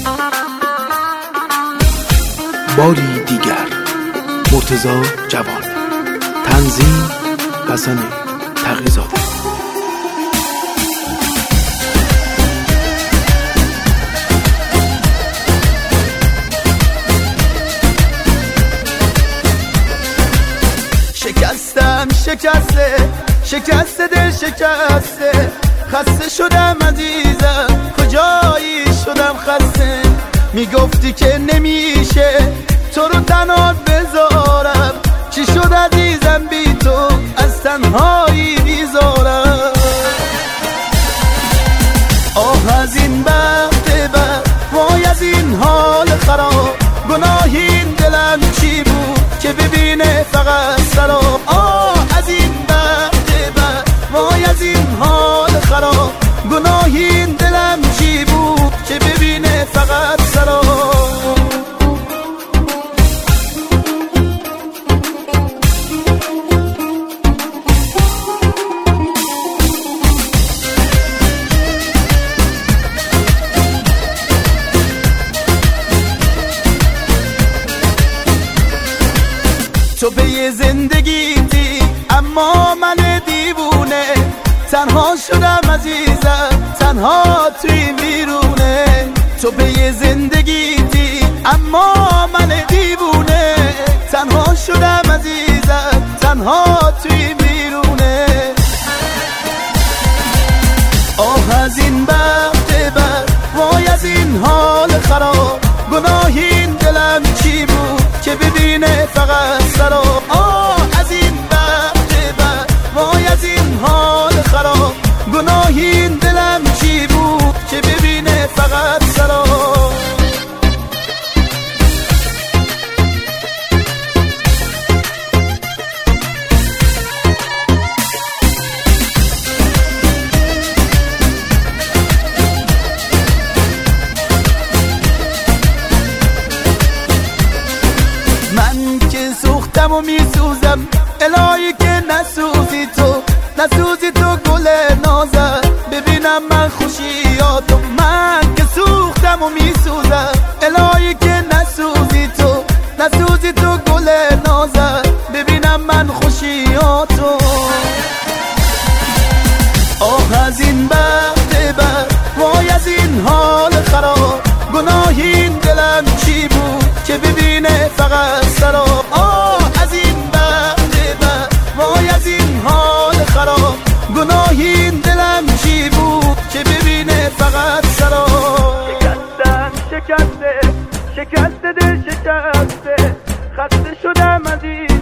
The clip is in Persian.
باری دیگر مرتضی جوان. تنظیم حسن تقی‌زاده. شکستم شکسته دل شکسته، خسته شدم عزیزم کجایی شدم خسته. میگفتی که نمیشه تو رو تنها بذارم، چی شد عزیزم بی تو از تنهایی بیزارم. آه از این بخت بد، وای از این حال خراب، گناه این دلم چی بود که ببینه فقط سراب. آه از این بخت بد، وای از این حال خراب، گناه این دلم چی بود که ببینه فقط سراب. تو به زندگیتی اما من دیوونه، تنها شدم عزیزم تنها توی بیرونه. تو به زندگیتی اما من دیوونه، تنها شدم عزیزم تنها توی بیرونه. آه از این بخت بد، وای از این حال خراب، گناه این دلم چی بود که ببینه فقط سراب. آه از این بخت بد، وای از این حال خراب، گناه این دلم چی بود که ببینه فقط سراب. من که سوختم و میسوزم، الهی که نسوزی تو گل نازم، ببینم من خوشیاتو. من که سوختم و میسوزم، الهی که نسوزی تو گل نازم، ببینم من خوشیاتو. آه از این بخت بد، وای از این حال خراب، گناه این دلم چی بود که ببینه فقط سراب. آه از این بخت بد، وای از این حال خراب، گناه این دلم چی بود که ببینه فقط سراب. شکسته دل شکسته، خسته شدم عزیز